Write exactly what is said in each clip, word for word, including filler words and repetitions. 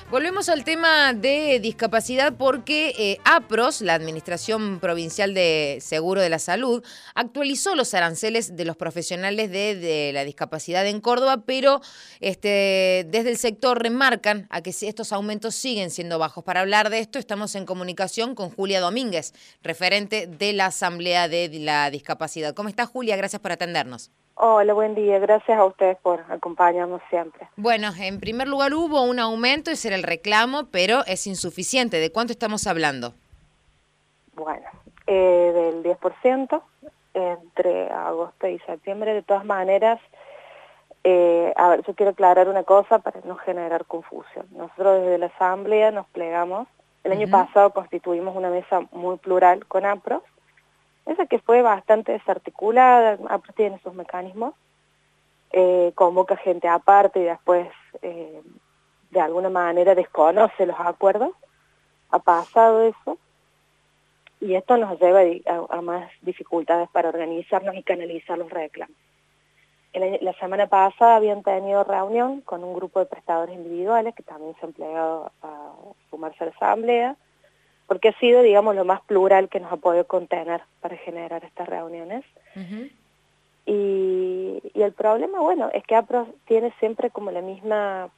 Volvemos al tema de discapacidad porque eh, APROS, la Administración Provincial de Seguro de la Salud, actualizó los aranceles de los profesionales de, de la discapacidad en Córdoba, pero este, desde el sector remarcan a que estos aumentos siguen siendo bajos. Para hablar de esto estamos en comunicación con Julia Domínguez, referente de la Asamblea de la Discapacidad. ¿Cómo está, Julia? Gracias por atendernos. Hola, buen día. Gracias a ustedes por acompañarnos siempre. Bueno, en primer lugar hubo un aumento, ese era el reclamo, pero es insuficiente. ¿De cuánto estamos hablando? Bueno, eh, del diez por ciento entre agosto y septiembre. De todas maneras, eh, a ver, yo quiero aclarar una cosa para no generar confusión. Nosotros desde la Asamblea nos plegamos. El uh-huh. año pasado constituimos una mesa muy plural con APROS, esa que fue bastante desarticulada. APROS tiene sus mecanismos. Eh, convoca gente aparte y después eh, de alguna manera desconoce los acuerdos. Ha pasado eso y esto nos lleva a, a más dificultades para organizarnos y canalizar los reclamos. El, la semana pasada habían tenido reunión con un grupo de prestadores individuales que también se han plegado a sumarse a la Asamblea, porque ha sido, digamos, lo más plural que nos ha podido contener para generar estas reuniones. Uh-huh. Y, y el problema, bueno, es que APROS tiene siempre como la misma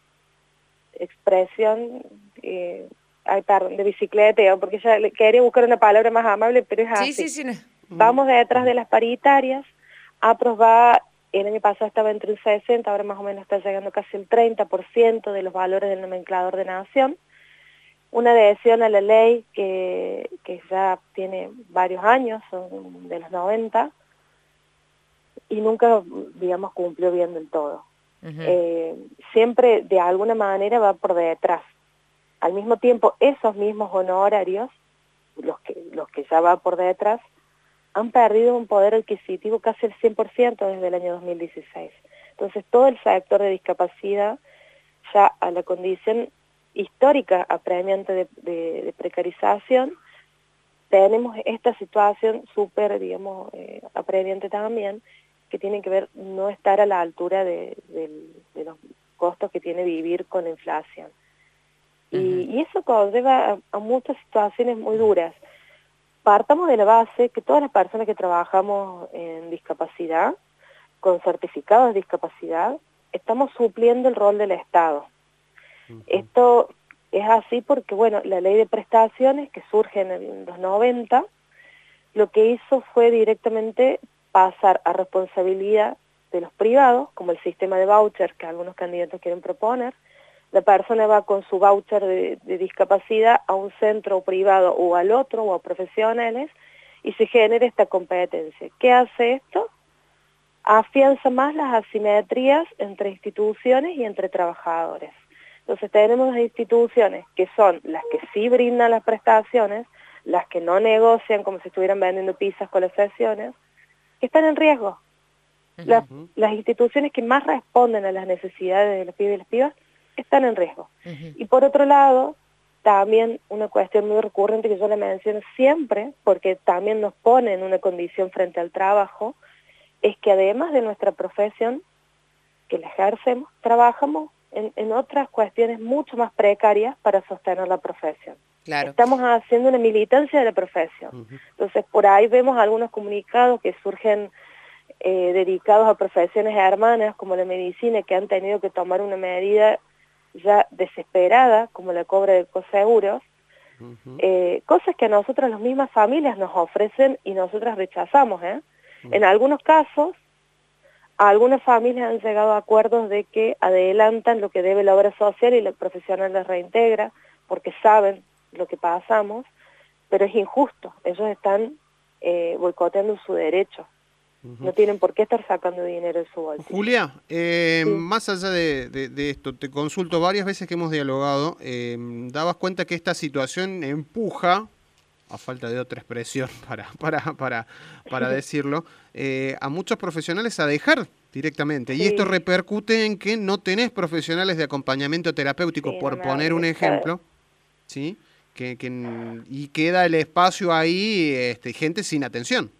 expresión, eh, ay, perdón, de bicicleteo, porque ya quería buscar una palabra más amable, pero es así. Sí, sí, sí. No. Vamos detrás de las paritarias, APROS va, el año pasado estaba entre el sesenta, ahora más o menos está llegando casi el treinta por ciento de los valores del nomenclador de nación. Una adhesión a la ley que, que ya tiene varios años, son de los noventa, y nunca, digamos, cumplió bien del todo. Uh-huh. Eh, siempre, de alguna manera, va por detrás. Al mismo tiempo, esos mismos honorarios, los que, los que ya va por detrás, han perdido un poder adquisitivo casi el cien por ciento desde el año dos mil dieciséis. Entonces, todo el sector de discapacidad, ya a la condición histórica apremiante de, de, de precarización, tenemos esta situación súper, digamos, eh, apremiante también, que tienen que ver no estar a la altura de, de, de los costos que tiene vivir con la inflación. Uh-huh. Y, y eso conlleva a, a muchas situaciones muy duras. Partamos de la base que todas las personas que trabajamos en discapacidad, con certificados de discapacidad, estamos supliendo el rol del Estado. Uh-huh. Esto es así porque, bueno, la ley de prestaciones que surge en los noventa, lo que hizo fue directamente pasar a responsabilidad de los privados, como el sistema de voucher que algunos candidatos quieren proponer. La persona va con su voucher de, de discapacidad a un centro privado o al otro, o a profesionales, y se genera esta competencia. ¿Qué hace esto? Afianza más las asimetrías entre instituciones y entre trabajadores. Entonces tenemos las instituciones que son las que sí brindan las prestaciones, las que no negocian como si estuvieran vendiendo pizzas con las sesiones, que están en riesgo. Uh-huh. Las, las instituciones que más responden a las necesidades de los pibes y las pibas están en riesgo. Uh-huh. Y por otro lado, también una cuestión muy recurrente que yo le menciono siempre, porque también nos pone en una condición frente al trabajo, es que además de nuestra profesión, que la ejercemos, trabajamos en, en otras cuestiones mucho más precarias para sostener la profesión. Claro. Estamos haciendo una militancia de la profesión. Uh-huh. Entonces, por ahí vemos algunos comunicados que surgen eh, dedicados a profesiones hermanas, como la medicina, que han tenido que tomar una medida ya desesperada, como la cobra de coseguros, uh-huh. eh, cosas que a nosotras las mismas familias nos ofrecen y nosotras rechazamos. ¿eh? Uh-huh. En algunos casos, algunas familias han llegado a acuerdos de que adelantan lo que debe la obra social y la profesional les reintegra, porque saben lo que pasamos, pero es injusto. Ellos están eh, boicoteando su derecho. Uh-huh. No tienen por qué estar sacando dinero de su bolsillo. Julia, eh, sí. más allá de, de, de esto, te consulto varias veces que hemos dialogado, eh, dabas cuenta que esta situación empuja, a falta de otra expresión para, para, para, para decirlo, eh, a muchos profesionales a dejar directamente. Sí. Y esto repercute en que no tenés profesionales de acompañamiento terapéutico, sí, por no poner un ejemplo, ¿sí? Que, que, y queda el espacio ahí, este, gente sin atención.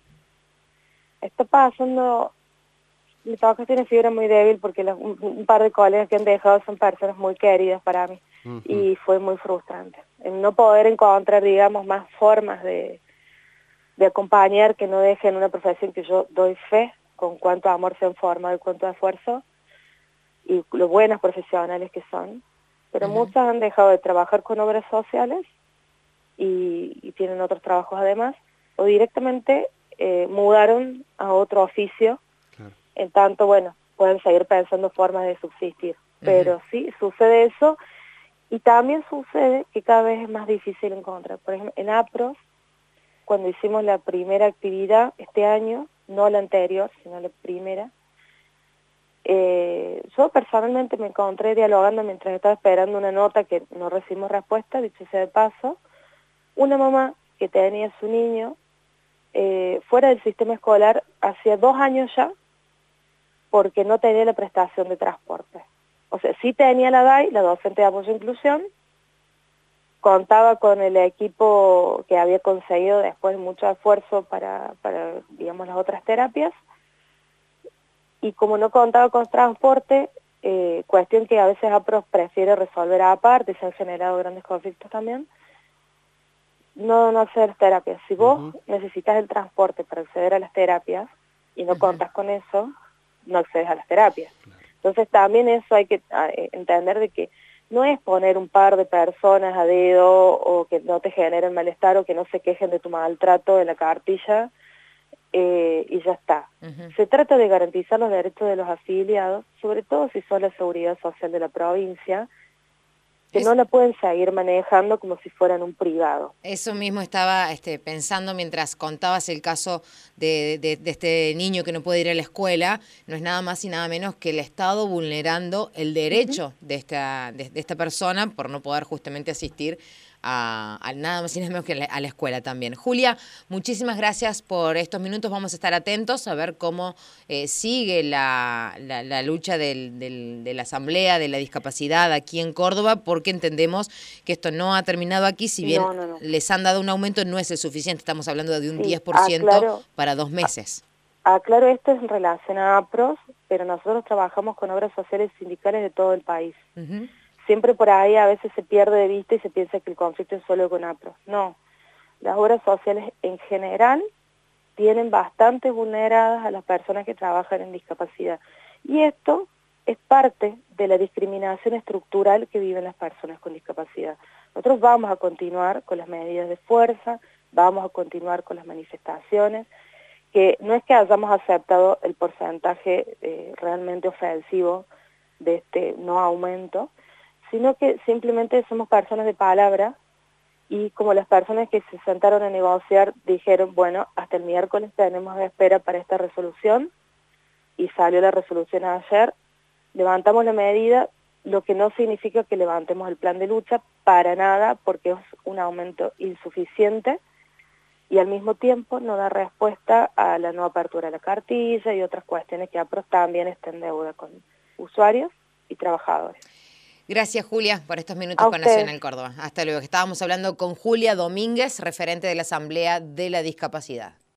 Está pasando, mi trabajo tiene fibra muy débil porque los, un, un par de colegas que han dejado son personas muy queridas para mí. Uh-huh. Y fue muy frustrante. El no poder encontrar, digamos, más formas de, de acompañar que no dejen una profesión que yo doy fe, con cuánto amor se han formado y cuánto esfuerzo, y lo buenos profesionales que son. Pero uh-huh. muchos han dejado de trabajar con obras sociales y, y tienen otros trabajos además, o directamente eh, mudaron a otro oficio, claro. En tanto, bueno, pueden seguir pensando formas de subsistir. Uh-huh. Pero sí, sucede eso, y también sucede que cada vez es más difícil encontrar. Por ejemplo, en APROS, cuando hicimos la primera actividad este año, no la anterior, sino la primera, eh, yo personalmente me encontré dialogando mientras estaba esperando una nota que no recibimos respuesta, dicho sea de paso, una mamá que tenía a su niño eh, fuera del sistema escolar hacía dos años ya, porque no tenía la prestación de transporte. O sea, sí tenía la D A I, la docente de apoyo e inclusión, contaba con el equipo que había conseguido después de mucho esfuerzo para, para, digamos, las otras terapias, y como no contaba con transporte, eh, cuestión que a veces APROS prefiere resolver aparte, se han generado grandes conflictos también, no, no hacer terapias. Si vos uh-huh. necesitas el transporte para acceder a las terapias y no uh-huh. contas con eso, no accedes a las terapias. Claro. Entonces también eso hay que a, entender de que no es poner un par de personas a dedo o que no te generen malestar o que no se quejen de tu maltrato en la cartilla eh, y ya está. Uh-huh. Se trata de garantizar los derechos de los afiliados, sobre todo si son la seguridad social de la provincia, que es... no la pueden seguir manejando como si fueran un privado. Eso mismo estaba este, pensando mientras contabas el caso de, de, de este niño que no puede ir a la escuela. No es nada más y nada menos que el Estado vulnerando el derecho uh-huh. de, esta, de, de esta persona por no poder justamente asistir a, a nada más y nada menos que a la, a la escuela también. Julia, muchísimas gracias por estos minutos. Vamos a estar atentos a ver cómo eh, sigue la, la, la lucha del, del, de la Asamblea de la Discapacidad aquí en Córdoba, porque entendemos que esto no ha terminado aquí. Si bien no, no, no. les han dado un aumento, no es el suficiente. Estamos hablando de un sí, diez por ciento aclaro, para dos meses. Aclaro, esto es en relación a APROS, pero nosotros trabajamos con obras sociales sindicales de todo el país. Uh-huh. Siempre por ahí a veces se pierde de vista y se piensa que el conflicto es solo con APROS. No, las obras sociales en general tienen bastante vulneradas a las personas que trabajan en discapacidad. Y esto es parte de la discriminación estructural que viven las personas con discapacidad. Nosotros vamos a continuar con las medidas de fuerza, vamos a continuar con las manifestaciones, que no es que hayamos aceptado el porcentaje eh, realmente ofensivo de este no aumento, sino que simplemente somos personas de palabra y como las personas que se sentaron a negociar dijeron, bueno, hasta el miércoles tenemos de espera para esta resolución y salió la resolución ayer, levantamos la medida, lo que no significa que levantemos el plan de lucha para nada porque es un aumento insuficiente y al mismo tiempo no da respuesta a la no apertura de la cartilla y otras cuestiones que APROS también está en deuda con usuarios y trabajadores. Gracias, Julia, por estos minutos con Nacional Córdoba. Hasta luego. Estábamos hablando con Julia Domínguez, referente de la Asamblea de la Discapacidad.